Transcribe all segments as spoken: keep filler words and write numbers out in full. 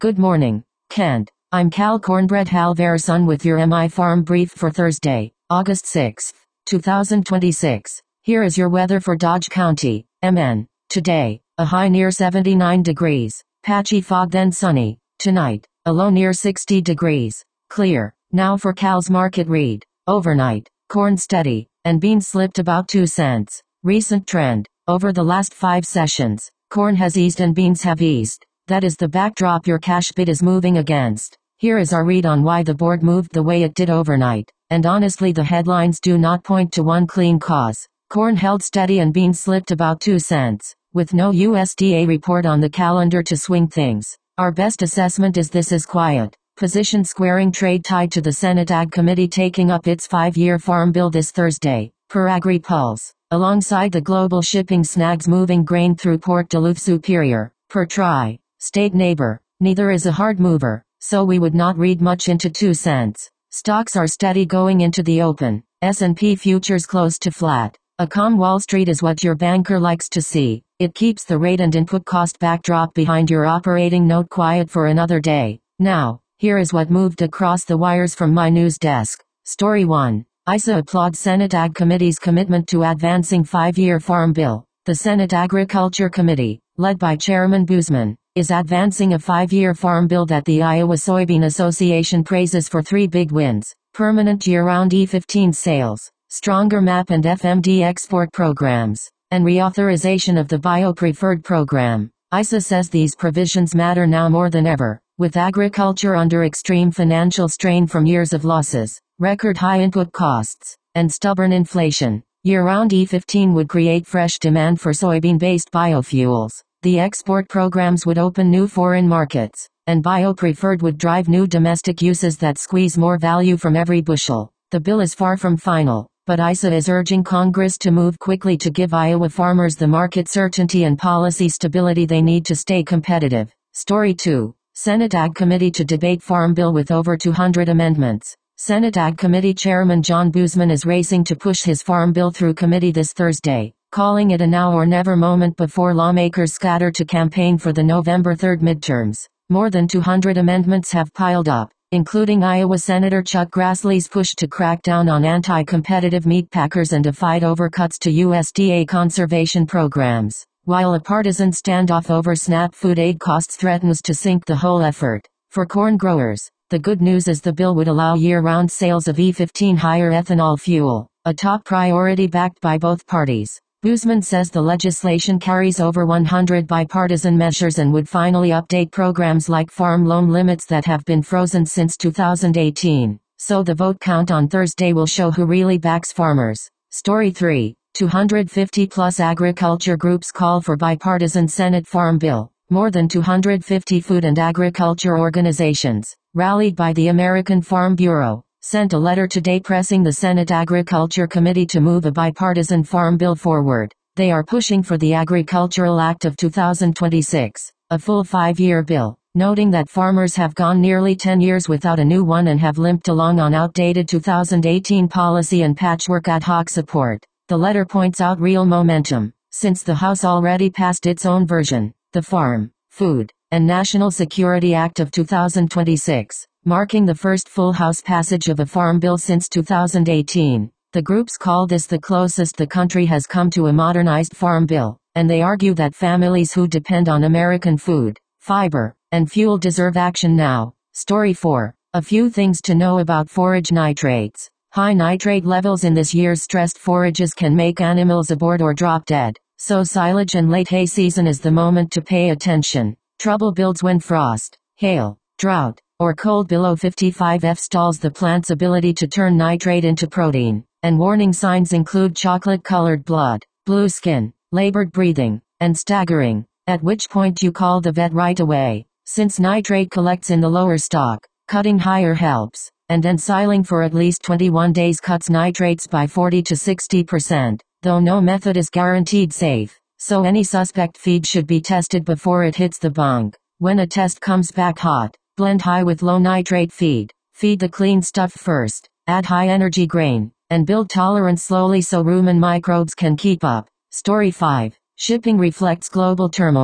Good morning, Kent. I'm Cal Cornbread Halverson with your M I Farm Brief for Thursday, August sixth, two thousand twenty-six. Here is your weather for Dodge County, M N. Today, a high near seventy-nine degrees, patchy fog then sunny. Tonight, a low near sixty degrees, clear. Now for Cal's market read. Overnight, corn steady, and beans slipped about two cents. Recent trend, over the last five sessions, corn has eased and beans have eased. That is the backdrop your cash bid is moving against. Here is our read on why the board moved the way it did overnight, and honestly the headlines do not point to one clean cause. Corn held steady and beans slipped about two cents, with no U S D A report on the calendar to swing things. Our best assessment is this is quiet. Position squaring trade tied to the Senate Ag Committee taking up its five-year farm bill this Thursday, per AgriPulse, alongside the global shipping snags moving grain through Port Duluth Superior, per Tri. State neighbor. Neither is a hard mover, so we would not read much into two cents. Stocks are steady going into the open. S and P futures close to flat. A calm Wall Street is what your banker likes to see. It keeps the rate and input cost backdrop behind your operating note quiet for another day. Now, here is what moved across the wires from my news desk. Story one. I S A applauds Senate Ag Committee's commitment to advancing five-year farm bill. The Senate Agriculture Committee, led by Chairman Boozman, is advancing a five-year farm bill that the Iowa Soybean Association praises for three big wins: permanent year-round E fifteen sales, stronger M A P and F M D export programs, and reauthorization of the bio-preferred program. I S A says these provisions matter now more than ever, with agriculture under extreme financial strain from years of losses, record high input costs, and stubborn inflation. Year-round E fifteen would create fresh demand for soybean-based biofuels. The export programs would open new foreign markets, and bio-preferred would drive new domestic uses that squeeze more value from every bushel. The bill is far from final, but I S A is urging Congress to move quickly to give Iowa farmers the market certainty and policy stability they need to stay competitive. Story two. Senate Ag Committee to debate Farm Bill with over two hundred amendments. Senate Ag Committee Chairman John Boozman is racing to push his farm bill through committee this Thursday, calling it a now or never moment before lawmakers scatter to campaign for the November third midterms. More than two hundred amendments have piled up, including Iowa Senator Chuck Grassley's push to crack down on anti-competitive meat packers and a fight over cuts to U S D A conservation programs, while a partisan standoff over SNAP food aid costs threatens to sink the whole effort. For corn growers, the good news is the bill would allow year-round sales of E fifteen higher ethanol fuel, a top priority backed by both parties. Boozman says the legislation carries over one hundred bipartisan measures and would finally update programs like farm loan limits that have been frozen since two thousand eighteen. So the vote count on Thursday will show who really backs farmers. Story three. two hundred fifty plus agriculture groups call for bipartisan Senate Farm Bill. More than two hundred fifty food and agriculture organizations, rallied by the American Farm Bureau, sent a letter today pressing the Senate Agriculture Committee to move a bipartisan farm bill forward. They are pushing for the Agricultural Act of two thousand twenty-six, a full five-year bill, noting that farmers have gone nearly ten years without a new one and have limped along on outdated two thousand eighteen policy and patchwork ad hoc support. The letter points out real momentum, since the House already passed its own version, the Farm, Food, and National Security Act of two thousand twenty-six. Marking the first full House passage of a farm bill since two thousand eighteen. The groups call this the closest the country has come to a modernized farm bill, and they argue that families who depend on American food, fiber, and fuel deserve action now. Story four. A few things to know about forage nitrates. High nitrate levels in this year's stressed forages can make animals abort or drop dead, so silage and late hay season is the moment to pay attention. Trouble builds when frost, hail, drought, or cold below fifty-five F stalls the plant's ability to turn nitrate into protein, and warning signs include chocolate-colored blood, blue skin, labored breathing, and staggering, at which point you call the vet right away, since nitrate collects in the lower stalk. Cutting higher helps, and ensiling for at least twenty-one days cuts nitrates by forty to sixty percent, though no method is guaranteed safe, so any suspect feed should be tested before it hits the bung. When a test comes back hot, blend high with low nitrate feed. Feed the clean stuff first, add high energy grain, and build tolerance slowly so rumen microbes can keep up. Story five. Shipping reflects global turmoil.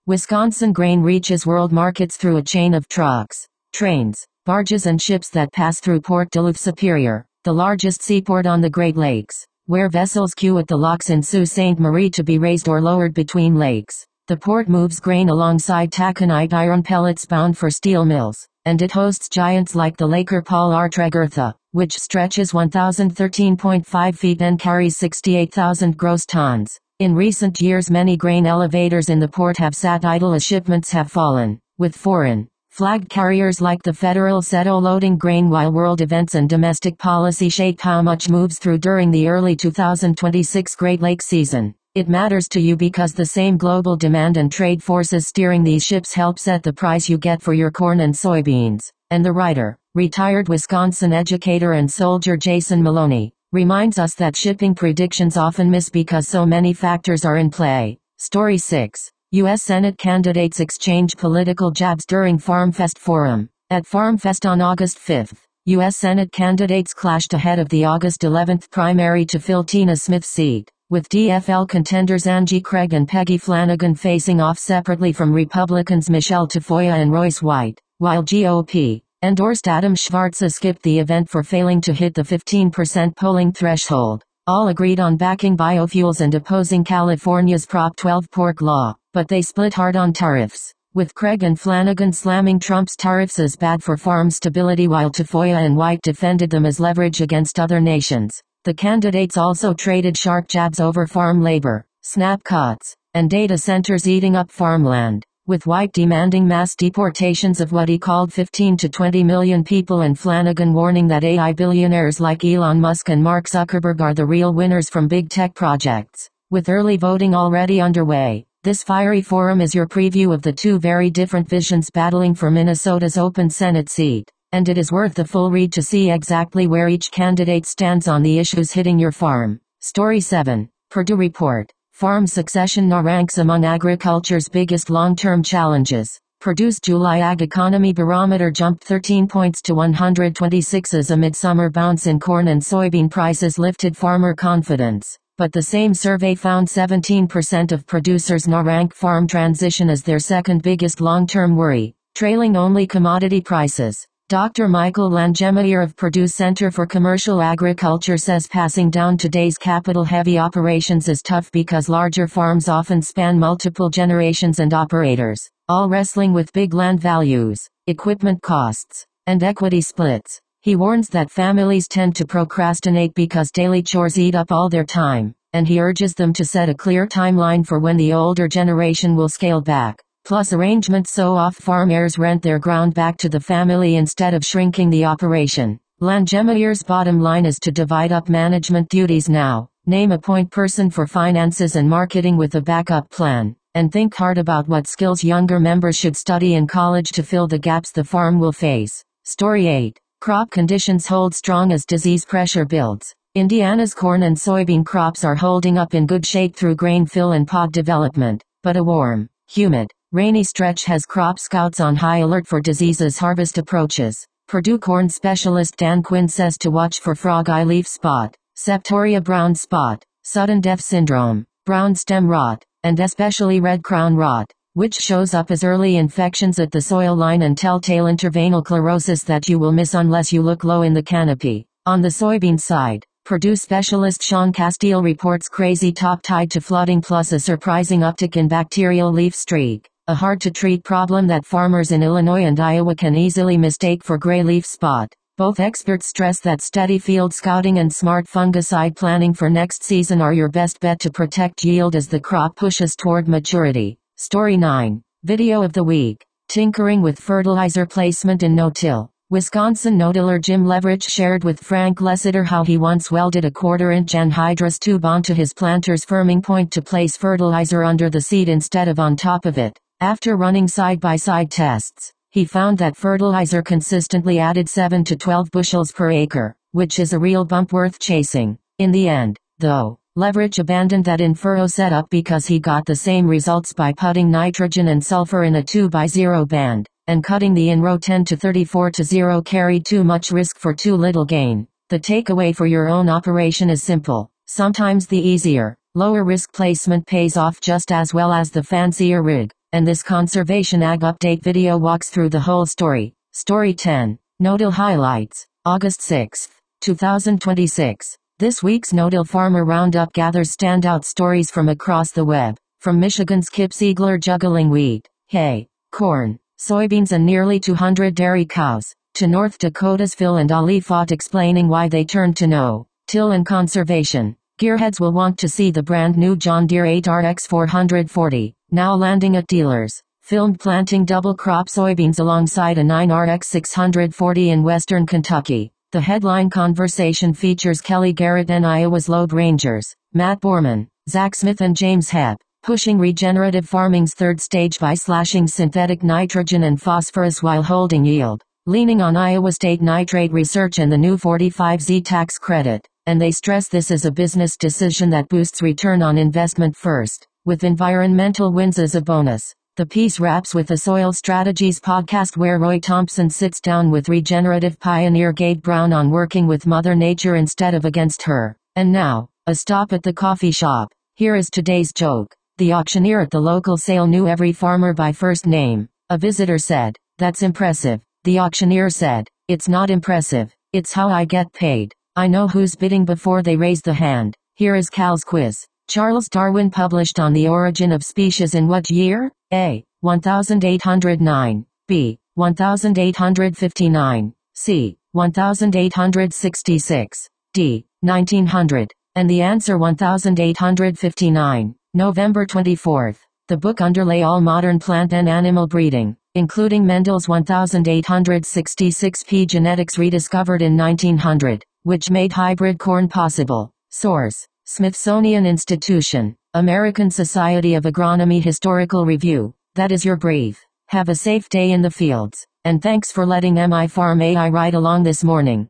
Wisconsin grain reaches world markets through a chain of trucks, trains, barges and ships that pass through Port Duluth Superior, the largest seaport on the Great Lakes, where vessels queue at the locks in Sault Ste. Marie to be raised or lowered between lakes. The port moves grain alongside taconite iron pellets bound for steel mills, and it hosts giants like the Laker Paul R. Tregurtha, which stretches one thousand thirteen point five feet and carries sixty-eight thousand gross tons. In recent years, many grain elevators in the port have sat idle as shipments have fallen, with foreign flagged carriers like the Federal Seto loading grain while world events and domestic policy shape how much moves through during the early two thousand twenty-six Great Lakes season. It matters to you because the same global demand and trade forces steering these ships help set the price you get for your corn and soybeans. And the writer, retired Wisconsin educator and soldier Jason Maloney, reminds us that shipping predictions often miss because so many factors are in play. Story six. U S Senate candidates exchange political jabs during FarmFest Forum. At FarmFest on August fifth, U S Senate candidates clashed ahead of the August eleventh primary to fill Tina Smith's seat, with D F L contenders Angie Craig and Peggy Flanagan facing off separately from Republicans Michelle Tafoya and Royce White, while G O P endorsed Adam Schwarza skipped the event for failing to hit the fifteen percent polling threshold. All agreed on backing biofuels and opposing California's Prop twelve pork law, but they split hard on tariffs, with Craig and Flanagan slamming Trump's tariffs as bad for farm stability while Tafoya and White defended them as leverage against other nations. The candidates also traded sharp jabs over farm labor, snap cuts, and data centers eating up farmland, with White demanding mass deportations of what he called fifteen to twenty million people and Flanagan warning that A I billionaires like Elon Musk and Mark Zuckerberg are the real winners from big tech projects. With early voting already underway, this fiery forum is your preview of the two very different visions battling for Minnesota's open Senate seat, and it is worth the full read to see exactly where each candidate stands on the issues hitting your farm. Story seven. Purdue Report. Farm succession now ranks among agriculture's biggest long-term challenges. Purdue's July Ag Economy Barometer jumped thirteen points to one hundred twenty-six as a midsummer bounce in corn and soybean prices lifted farmer confidence. But the same survey found seventeen percent of producers now rank farm transition as their second biggest long-term worry, trailing only commodity prices. Doctor Michael Langemier of Purdue Center for Commercial Agriculture says passing down today's capital-heavy operations is tough because larger farms often span multiple generations and operators, all wrestling with big land values, equipment costs, and equity splits. He warns that families tend to procrastinate because daily chores eat up all their time, and he urges them to set a clear timeline for when the older generation will scale back. Plus arrangements so off-farm heirs rent their ground back to the family instead of shrinking the operation. Langemier's bottom line is to divide up management duties now, name a point person for finances and marketing with a backup plan, and think hard about what skills younger members should study in college to fill the gaps the farm will face. Story eight. Crop conditions hold strong as disease pressure builds. Indiana's corn and soybean crops are holding up in good shape through grain fill and pod development, but a warm, humid, rainy stretch has crop scouts on high alert for disease as harvest approaches. Purdue corn specialist Dan Quinn says to watch for frog eye leaf spot, Septoria brown spot, sudden death syndrome, brown stem rot, and especially red crown rot, which shows up as early infections at the soil line and telltale interveinal chlorosis that you will miss unless you look low in the canopy. On the soybean side, Purdue specialist Sean Castile reports crazy top tied to flooding plus a surprising uptick in bacterial leaf streak, a hard-to-treat problem that farmers in Illinois and Iowa can easily mistake for gray leaf spot. Both experts stress that steady field scouting and smart fungicide planning for next season are your best bet to protect yield as the crop pushes toward maturity. Story nine. Video of the Week. Tinkering with fertilizer placement in no-till. Wisconsin no-tiller Jim Leverich shared with Frank Lessiter how he once welded a quarter-inch anhydrous tube onto his planter's firming point to place fertilizer under the seed instead of on top of it. After running side-by-side tests, he found that fertilizer consistently added seven to twelve bushels per acre, which is a real bump worth chasing. In the end, though, Leverich abandoned that in-furrow setup because he got the same results by putting nitrogen and sulfur in a two by zero band, and cutting the in-row ten to thirty-four to zero carried too much risk for too little gain. The takeaway for your own operation is simple. Sometimes the easier, lower risk placement pays off just as well as the fancier rig. and this Conservation Ag Update video walks through the whole story. Story ten. No-till highlights. August sixth, two thousand twenty-six. This week's No-till Farmer Roundup gathers standout stories from across the web. From Michigan's Kip Ziegler juggling wheat, hay, corn, soybeans and nearly two hundred dairy cows, to North Dakota's Phil and Ali Fott explaining why they turned to no-till and conservation. Gearheads will want to see the brand new John Deere eight R X four forty, now landing at dealers, filmed planting double crop soybeans alongside a nine R X six forty in western Kentucky. The headline conversation features Kelly Garrett and Iowa's Lode Rangers, Matt Borman, Zach Smith and James Hepp, pushing regenerative farming's third stage by slashing synthetic nitrogen and phosphorus while holding yield, leaning on Iowa State nitrate research and the new forty-five Z tax credit. And they stress this is a business decision that boosts return on investment first, with environmental wins as a bonus. The piece wraps with a Soil Strategies podcast where Roy Thompson sits down with regenerative pioneer Gabe Brown on working with Mother Nature instead of against her. And now, a stop at the coffee shop. Here is today's joke. The auctioneer at the local sale knew every farmer by first name. A visitor said, "That's impressive." The auctioneer said, "It's not impressive. It's how I get paid. I know who's bidding before they raise the hand." Here is Cal's quiz. Charles Darwin published On the Origin of Species in what year? A. eighteen oh nine. B. eighteen fifty-nine. C. eighteen sixty-six. D. nineteen hundred. And the answer eighteen fifty-nine. November twenty-fourth. The book underlay all modern plant and animal breeding, including Mendel's eighteen sixty-six P genetics rediscovered in nineteen hundred. Which made hybrid corn possible. Source: Smithsonian Institution, American Society of Agronomy Historical Review. That is your brief. Have a safe day in the fields, and thanks for letting M I Farm A I ride along this morning.